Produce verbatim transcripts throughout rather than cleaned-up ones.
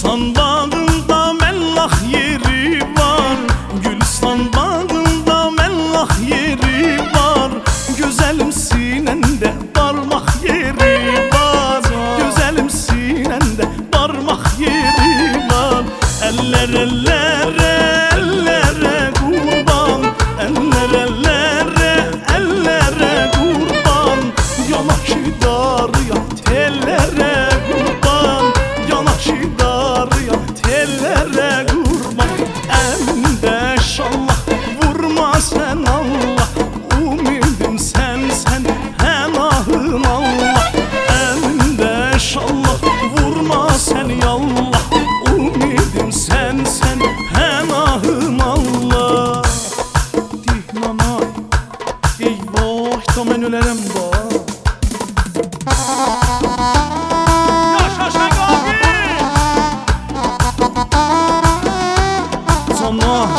Gülistan bağında mellah yeri var, Gülistan bağında mellah yeri var. Güzelim sinende parmak yeri var, güzelim sinende parmak yeri var. Eller ellere ellere kurban, eller ellere ellere kurban. Yanaşı darıya tellere kurban, yanaşı darıya tellere kurban. Elinde şallah vurma sen Allah, umidim sen sen henahım Allah. Elinde şallah vurma sen yallah, umidim sen sen henahım Allah. Dihnanay eyvah da men ölerim da. Yaşa Şengi abi. Sana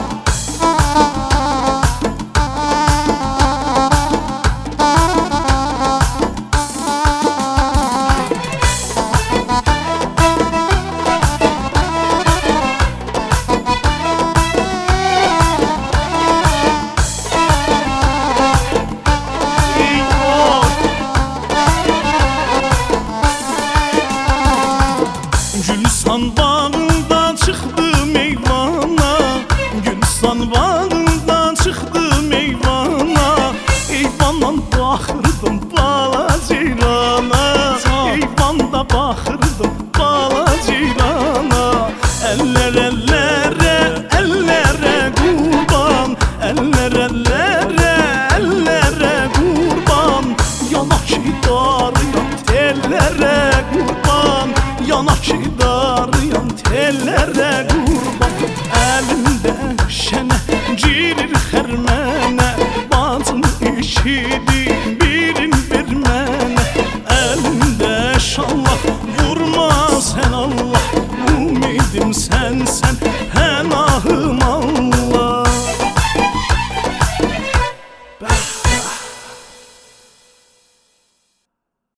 Gülistan bağında çıktım eyvana, Gülistan bağında çıktım eyvana. Eyvandan baxırdım bala cirana, eyvanda baxırdım bala cirana. Eller ellere ellere kurban, eller ellere ellere kurban. Yanaşı darıyan tellere kurban, yanaşı darıyan tellere kurban. Elimde şene cirir hermene, bacın işidi birin vermene. Elimde şallah vurma sen Allah, umidim sen sen